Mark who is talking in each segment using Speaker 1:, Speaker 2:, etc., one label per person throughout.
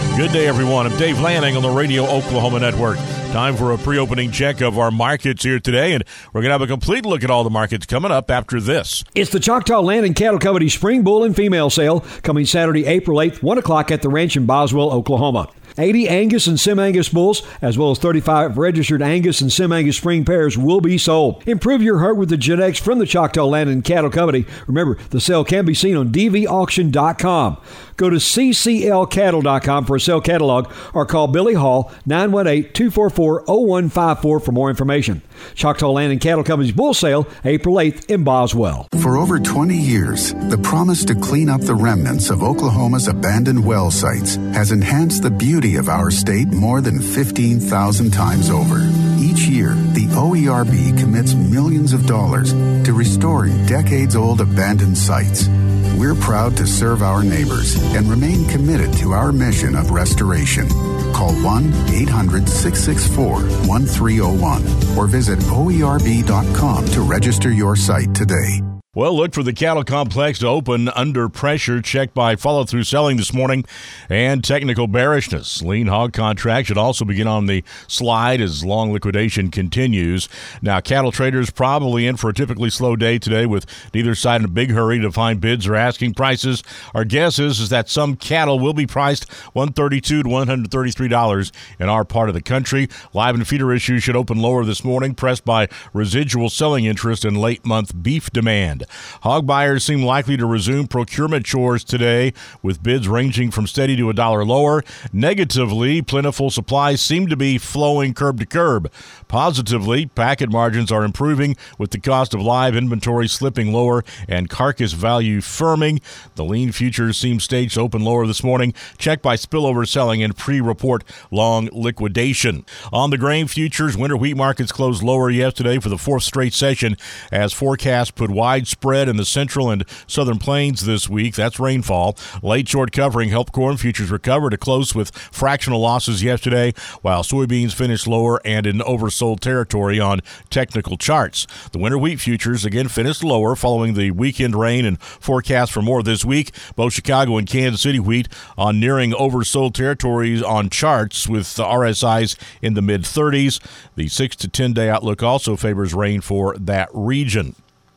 Speaker 1: Good day, everyone. I'm Dave Lanning on the Radio Oklahoma Network. Time for a pre-opening check of our markets here today, and we're going to have a complete look at all the markets coming up after this.
Speaker 2: It's the Choctaw Land and Cattle Company Spring Bull and Female Sale coming Saturday, April 8th, 1 o'clock at the ranch in Boswell, Oklahoma. 80 Angus and Sim-Angus bulls, as well as 35 registered Angus and Sim-Angus spring pairs will be sold. Improve your herd with the genetics from the Choctaw Land and Cattle Company. Remember, the sale can be seen on dvauction.com. Go to cclcattle.com for a sale catalog or call Billy Hall 918-244-0154 for more information. Choctaw Land and Cattle Company's bull sale, April 8th in Boswell.
Speaker 3: For over 20 years, the promise to clean up the remnants of Oklahoma's abandoned well sites has enhanced the beauty of our state more than 15,000 times over. Each year, the OERB commits millions of dollars to restoring decades-old abandoned sites. We're proud to serve our neighbors and remain committed to our mission of restoration. Call 1-800-664-1301 or visit OERB.com to register your site today.
Speaker 1: Well, look for the cattle complex to open under pressure, checked by follow-through selling this morning and technical bearishness. Lean hog contracts should also begin on the slide as long liquidation continues. Now, cattle traders probably in for a typically slow day today with neither side in a big hurry to find bids or asking prices. Our guess is that some cattle will be priced $132 to $133 in our part of the country. Live and feeder issues should open lower this morning, pressed by residual selling interest and late-month beef demand. Hog buyers seem likely to resume procurement chores today, with bids ranging from steady to $1 lower. Negatively, plentiful supplies seem to be flowing curb to curb. Positively, packet margins are improving, with the cost of live inventory slipping lower and carcass value firming. The lean futures seem staged to open lower this morning, checked by spillover selling and pre-report long liquidation. On the grain futures, winter wheat markets closed lower yesterday for the fourth straight session as forecasts put widespread in the central and southern plains this week. That's rainfall. Late short covering helped corn futures recover to close with fractional losses yesterday, while soybeans finished lower and in oversold territory on technical charts. The winter wheat futures again finished lower following the weekend rain and forecast for more this week. Both Chicago and Kansas City wheat on nearing oversold territories on charts, with the RSIs in the mid-30s. The 6 to 10 day outlook also favors rain for that region.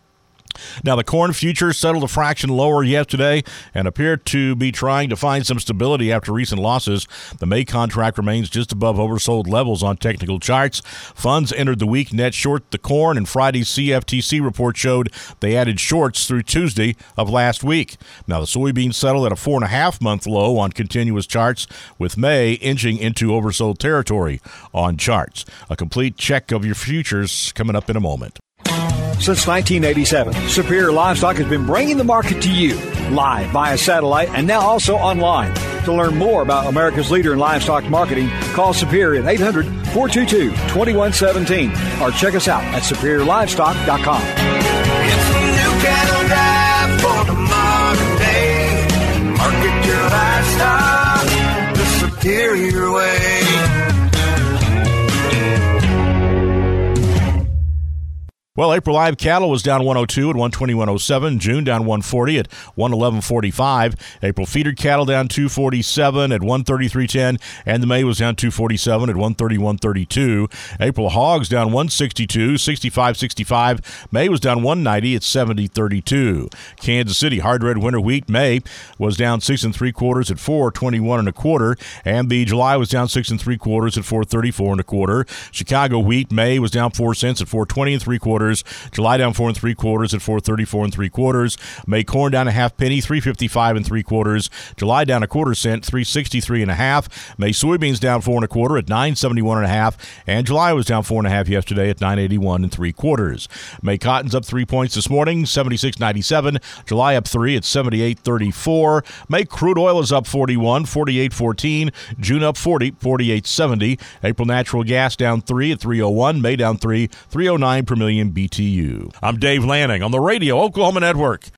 Speaker 1: Now, the corn futures settled a fraction lower yesterday and appear to be trying to find some stability after recent losses. The May contract remains just above oversold levels on technical charts. Funds entered the week net short the corn, and Friday's CFTC report showed they added shorts through Tuesday of last week. Now, the soybeans settled at a 4.5-month low on continuous charts, with May inching into oversold territory on charts. A complete check of your futures coming up in a moment.
Speaker 2: Since 1987, Superior Livestock has been bringing the market to you live via satellite and now also online. To learn more about America's leader in livestock marketing, call Superior at 800-422-2117 or check us out at superiorlivestock.com.
Speaker 4: It's a new cattle drive for the modern day. Market your livestock the Superior way.
Speaker 1: Well, April live cattle was down 102 at 121.07. June down 140 at 111.45. April feeder cattle down 247 at 133.10, and the May was down 247 at 131.32. April hogs down 162, 65.65. May was down 190 at 70.32. Kansas City hard red winter wheat May was down 6 3/4 at 421.25, and the July was down 6 3/4 at 434.25. Chicago wheat May was down 4 cents at 420 3/4. July down 4 3/4 at 434 3/4. May corn down a half penny, 355 3/4. July down a quarter cent, 363 1/2. May soybeans down 4 1/4 at 971 1/2, and July was down 4 1/2 yesterday at 981 3/4. May cotton's up 3 points this morning, 76.97. July up 3 at 78.34. May crude oil is up 41, 48.14. June up 40, 48.70. April natural gas down 3 at 301. May down 3, 309 per million BTU. I'm Dave Lanning on the Radio Oklahoma Network.